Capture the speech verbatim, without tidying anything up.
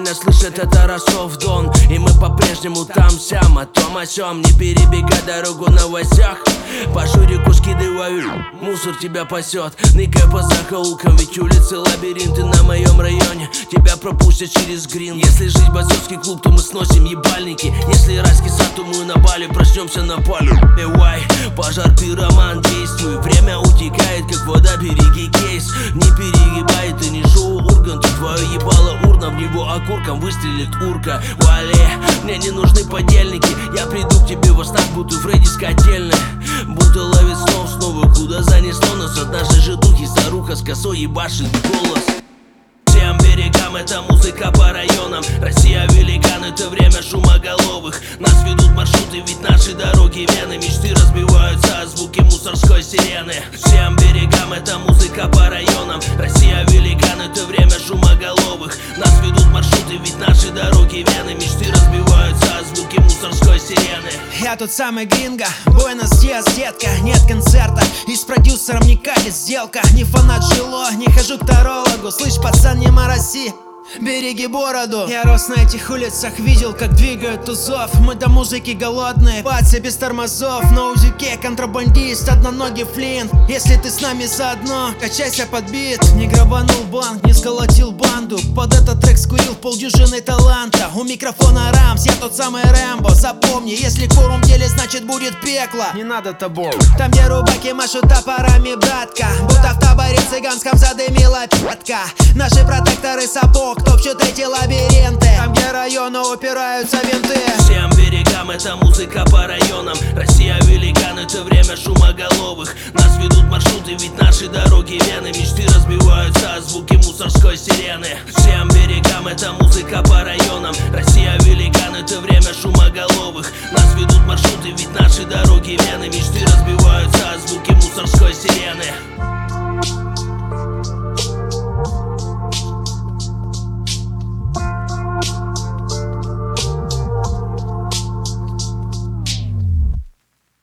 меня слышит, это Ростов-Дон. И мы по-прежнему там-сям, о том о сём. Не перебегай дорогу на лосях. По Шурику скидываю, мусор тебя пасет. Ныкай по закоулкам, ведь улицы лабиринты на моем районе. Тебя пропустят через грин. Если жизнь бойцовский клуб, то мы сносим ебальники. Если райский сад, то мы на Бали, проснемся на полю. Эвай, пожар, пироман, действуй. Время утекает, как вода, береги кейс. Не перегибай, ты не шоу Ургант. Твое ебало урна, в него окурком выстрелит урка. Вали, мне не нужны подельники. Я приду к тебе во снах, буду Фредди с котельной. Будто ловит снов снова, куда занесло нас. От нашей же духи старуха с косой ебашит голос. Всем берегам это музыка по районам. Россия великан, это время шумоголовых. Нас ведут маршруты, ведь наши дороги вены. Мечты разбиваются о звуки мусорской сирены. Всем берегам это музыка по районам. Россия великан, это время шумоголовых. Нас ведут маршруты, ведь наши дороги вены. Мечты разбиваются о звуки мусорской сирены. Я тот самый гринго, Буэнос-Диас, детка. Нет концерта, и с продюсером не катит сделка. Не фанат жило, не хожу к тарологу. Слышь, пацан, не мороси, береги бороду. Я рос на этих улицах, видел, как двигают тузов. Мы до музыки голодные, пацы без тормозов. На узюке контрабандист, одноногий флинт. Если ты с нами заодно, качайся под бит. Не грабанул банк, не сколотил банду. Под этот трек скурил полдюжины таланта. У микрофона Рамс, я тот самый Рэмбо. Запомни, если курум в деле, значит будет пекло. Не надо тобой. Там, где рубаки машут топорами, братка. Будто в таборе цыганском задымила пятка. Наши протекторы сапог топчут эти лабиринты. Там, где районы упираются винты. Всем берегам это музыка по районам. Россия великан, это время шумоголовых. Нас ведут маршруты, ведь наши дороги вены. Мечты разбиваются о звуки мусорской сирены. Всем берегам это музыка по районам. Россия великан, это время шумоголовых. Нас ведут маршруты, ведь наши дороги вены. Мечты разбиваются о звуки мусорской сирены.